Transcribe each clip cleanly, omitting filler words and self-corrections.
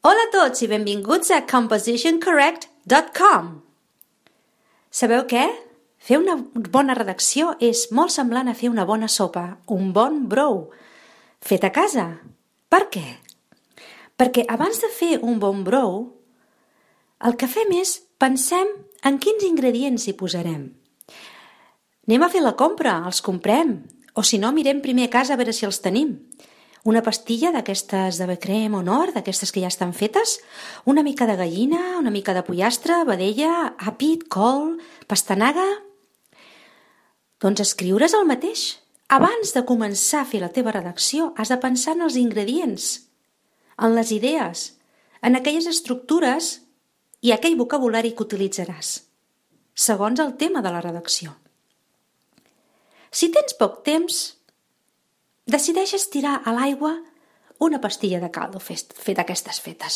Hola a tots i benvinguts a compositioncorrect.com. Sabeu què? Fer una bona redacció és molt semblant a fer una bona sopa, un bon brou, fet a casa. Per què? Perquè abans de fer un bon brou, el que fem és pensem en quins ingredients hi posarem. Anem a fer la compra, els comprem, o si no mirem primer a casa a veure si els tenim. Una pastilla d'aquestes de crème o nord, d'aquestes que ja estan fetes, una mica de gallina, una mica de pollastre, vedella, àpid, col, pastanaga. Doncs escriure's el mateix. Abans de començar a fer la teva redacció, has de pensar en els ingredients, en les idees, en aquelles estructures i aquell vocabulari que utilitzaràs, segons el tema de la redacció. Si tens poc temps, decideixes tirar a l'aigua una pastilla de caldo fet aquestes fetes,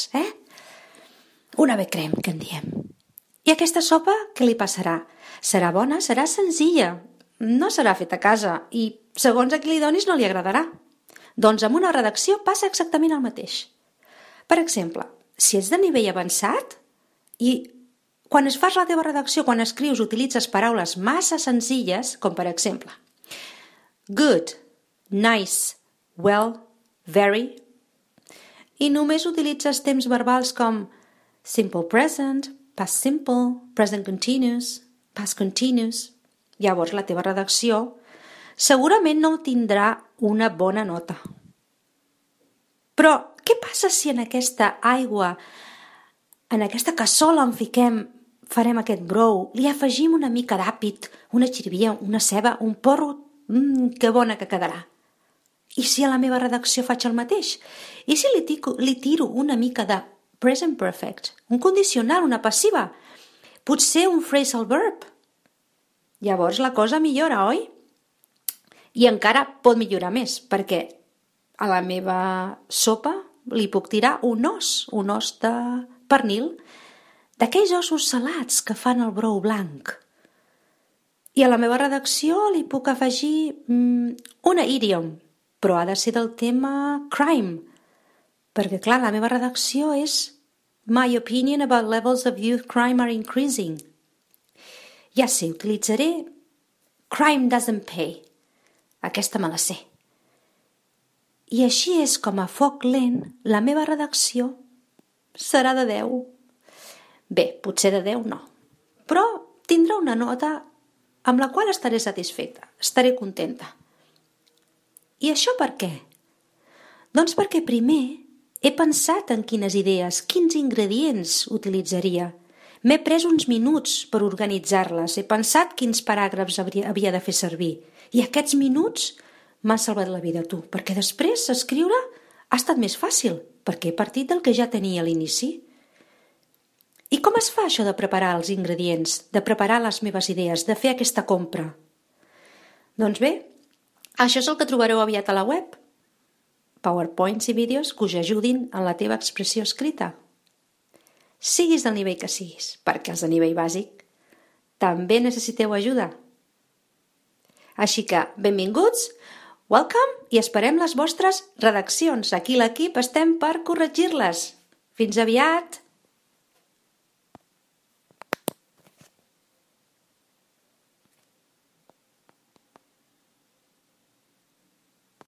Una becrem, que en diem. I aquesta sopa, què li passarà? Serà bona, serà senzilla, no serà feta a casa i, segons a qui li donis, no li agradarà. Doncs amb una redacció passa exactament el mateix. Per exemple, si ets de nivell avançat i quan fas la teva redacció, quan escrius, utilitzes paraules massa senzilles, com per exemple good, nice, well, very, i només utilitzes temps verbals com simple present, past simple, present continuous, past continuous. Llavors la teva redacció segurament no tindrà una bona nota. Però què passa si en aquesta aigua, en aquesta cassola on farem aquest brou, li afegim una mica d'àpid, una xirivia, una ceba, un porro? Que bona que quedarà! I si a la meva redacció faig el mateix? I si li tiro una mica de present perfect, un condicional, una passiva, potser un phrasal verb? Llavors la cosa millora, oi? I encara pot millorar més, perquè a la meva sopa li puc tirar un os de pernil, d'aquells ossos salats que fan el brou blanc. I a la meva redacció li puc afegir una idiom, però ha de ser del tema crime, perquè, clar, la meva redacció és My opinion about levels of youth crime are increasing. Ja sé, utilitzaré crime doesn't pay. Aquesta me la sé. I així és com a foc lent la meva redacció serà de 10. Bé, potser de 10 no, però tindrà una nota amb la qual estaré satisfeta, estaré contenta. I això per què? Doncs perquè primer he pensat en quines idees, quins ingredients utilitzaria. M'he pres uns minuts per organitzar-les, he pensat quins paràgrafs havia de fer servir. I aquests minuts m'han salvat la vida, tu, perquè després escriure ha estat més fàcil, perquè he partit del que ja tenia a l'inici. I com es fa això de preparar els ingredients, de preparar les meves idees, de fer aquesta compra? Doncs bé, això és el que trobareu aviat a la web. PowerPoints i vídeos que us ajudin en la teva expressió escrita. Siguis del nivell que siguis, perquè els de nivell bàsic també necessiteu ajuda. Així que, benvinguts, welcome, i esperem les vostres redaccions. Aquí a l'equip estem per corregir-les. Fins aviat!